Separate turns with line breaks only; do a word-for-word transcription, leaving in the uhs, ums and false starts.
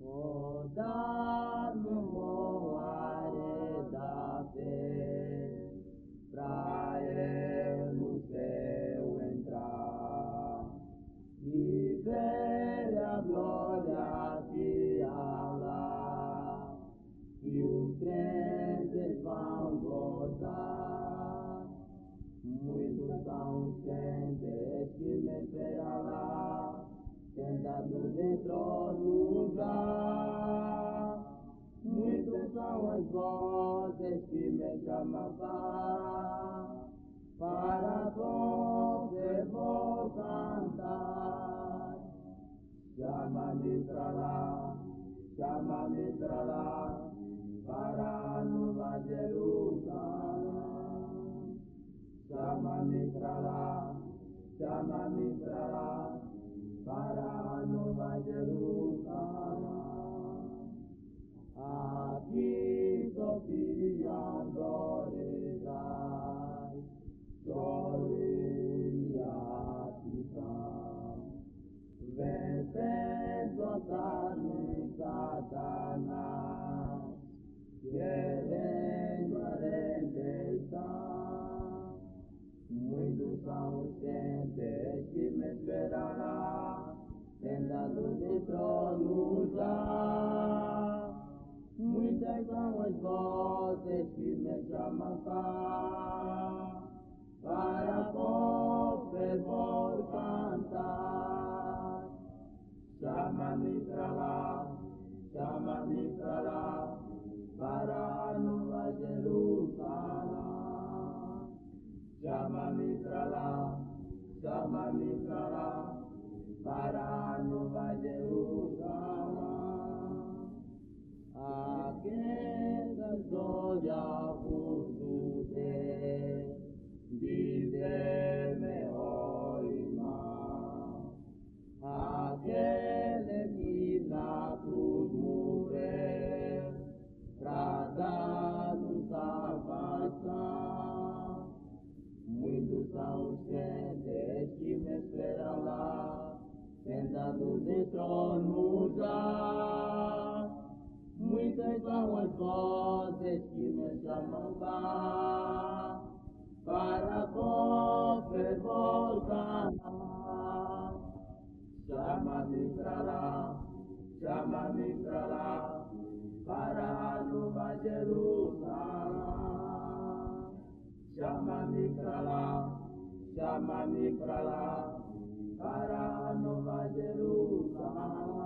Oh, dá-me um ar da fé, pra eu no céu entrar e ver a glória que há lá, que os crentes vão gozar. Muitos são os crentes que me esperam lá, sentados em tronos já. Muitas são as vozes que me chamam para, para com fervor cantar. Chama-me pra lá, chama-me pra lá, para a Nova Jerusalém. Chama-me pra lá, chama-me pra lá, para a Nova Jerusalém. Aqui Sofia adorar, choro e aflição, vencendo a carne e Satanás, querendo a redenção. Muitos são os crentes que me esperam lá, sentados em trono já. Muitas são as vozes que me chamam para, para com fervor cantar. Chama-me pra lá, chama-me pra lá, para a Nova Jerusalém. Chama-me pra lá, chama-me pra lá, para a Nova Jerusalém. Aquelas olhas por Deus, dizer-me, ó irmão, aquele que na cruz morreu, pra dar-nos salvação. Muitos são os crentes que me esperam lá, sentados em trono já. Muitas são as vozes que me chamam lá, para com fervor cantar. Chama-me pra lá, chama-me pra lá, para a Nova Jerusalém. Chama-me pra lá, chama-me pra lá, para a Nova Jerusalém.